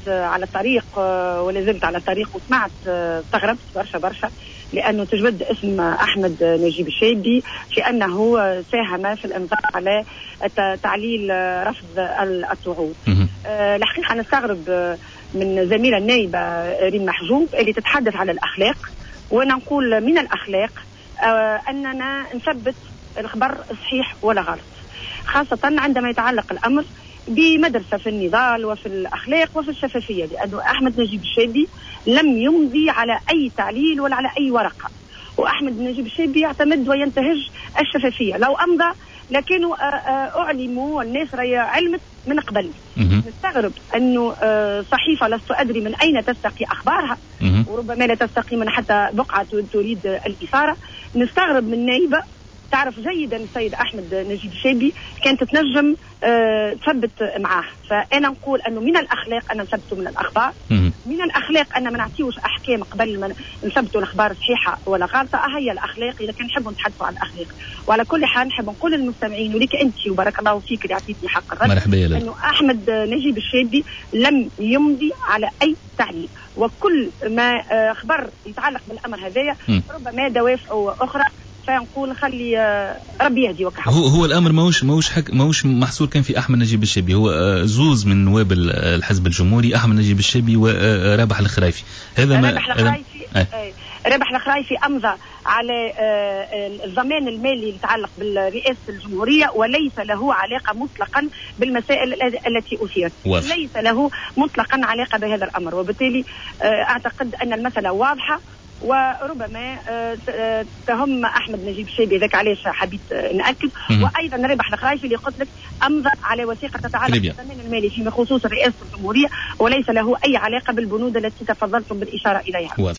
على الطريق ولا زلت على الطريق وسمعت استغربت برشا لأنه تجود اسم أحمد نجيب الشابي في أنه ساهم في الإمضاء على تعليل رفض الطعون. الحقيقة نستغرب من زميلة النائبة ريم محجوب اللي تتحدث على الأخلاق، وأنا نقول من الأخلاق أننا نثبت الخبر صحيح ولا غلط، خاصة عندما يتعلق الأمر بمدرسة في النضال وفي الأخلاق وفي الشفافية، لأنه أحمد نجيب الشابي لم يمضي على أي تعليل ولا على أي ورقة، وأحمد نجيب الشابي يعتمد وينتهج الشفافية. لو أمضى لكنوا أعلموا والناس علمت من قبل. نستغرب أنه صحيفة لست أدري من أين تستقي أخبارها، وربما لا تستقي من حتى بقعة تريد الإثارة. نستغرب من نائبة تعرف جيدا السيد أحمد نجيب الشابي كانت تنجم تثبت معاه. فأنا نقول أنه من الأخلاق أن نثبتوا من الأخبار، من الأخلاق أن ما نعطيوش أحكام قبل ما نثبتوا الأخبار صحيحة ولا غلطة. هي الأخلاق إذا كان نحبوا نتحدثوا عن الأخلاق. وعلى كل حال نحب نقول للمستمعين وليك أنت وبارك الله فيك اللي عطيتني حق الرد أنه أحمد نجيب الشابي لم يمضي على أي تعليق، وكل ما خبر يتعلق بالأمر هذايا ربما دوافع أخرى، فنقول خلي ربي يهدي وكحل. هو الامر ماهوش محصور كان في احمد نجيب الشابي، هو زوز من نواب الحزب الجمهوري، احمد نجيب الشابي ورابح الخرايفي. هذا ما رابح الخرايفي امضى على الضمان المالي اللي يتعلق بالرئاسه الجمهوريه، وليس له علاقه مطلقا بالمسائل التي اثيرت، ليس له مطلقا علاقه بهذا الامر، وبالتالي اعتقد ان المساله واضحه، وربما تهم أحمد نجيب الشابي ذاك علاش حبيت نأكد. وأيضا رابح الخرايفي اللي قلت لك أمضى على وثيقة تتعلق بالضمان المالي فيما خصوص رئاسة الجمهورية، وليس له أي علاقة بالبنود التي تفضلتم بالإشارة إليها.